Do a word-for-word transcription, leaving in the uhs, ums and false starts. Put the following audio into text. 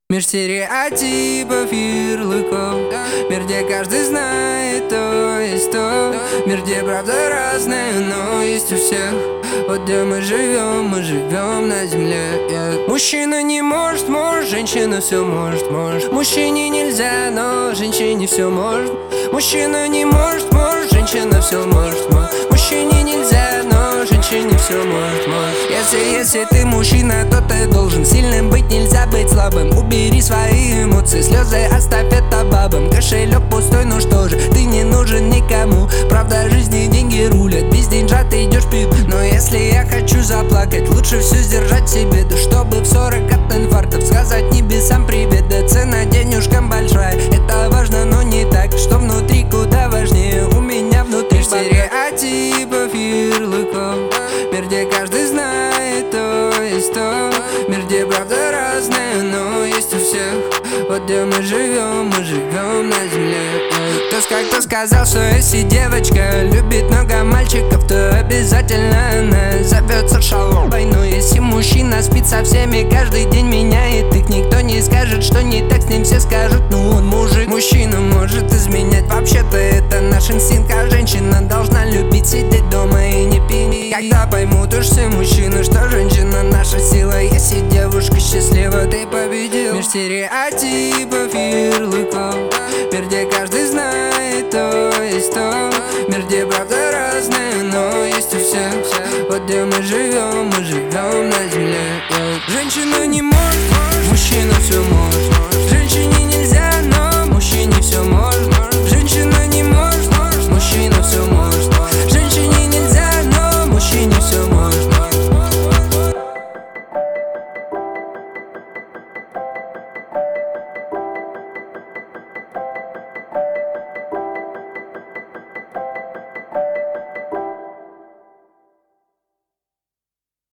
Мир стереотипов, ярлыков. Мир, где каждый знает то есть то. Мир, где правда разная, но есть у всех. Вот где мы живем, мы живем на земле, yeah. Мужчина не может, может, женщина все может, может. Мужчине нельзя, но женщине все может. Мужчина не может, может, женщина все может, может. Мужчине нельзя, но женщине все может, может. Если, если ты мужчина, то ты должен сильным быть, нельзя быть слабым. Убери свои эмоции, слезы оставь это бабам. Кошелек пустой, ну что же, ты не нужен никому. Правда, жизни деньги рулят, без деньжат ты идешь пить. Но если я хочу заплакать, лучше все сдержать себе. Да чтобы в сорок от инфарктов сказать небесам привет. Да цена денежкам большая, это важно, но не так. Что внутри куда важнее, у меня внутри стереотипов, ярлыков. Мир, где каждый знает то есть то. Мир, где правда разная, но есть у всех. Вот где мы живем, мы живем на земле. Кто-то как-то сказал, что если девочка любит много мальчиков, то обязательно она зовется шалопой. Но если мужчина спит со всеми, каждый день меняет их, никто не скажет, что не так с ним, все скажут, ну он мужик. Мужчина может изменять, вообще-то это наш инстинкт. А женщина должна любить сидеть дома и не пить. Когда поймут уж все мужчины, что женщина наша сила. Если девушка счастлива, ты победил. Мир стереотипов, ярлыков. Мир, где каждый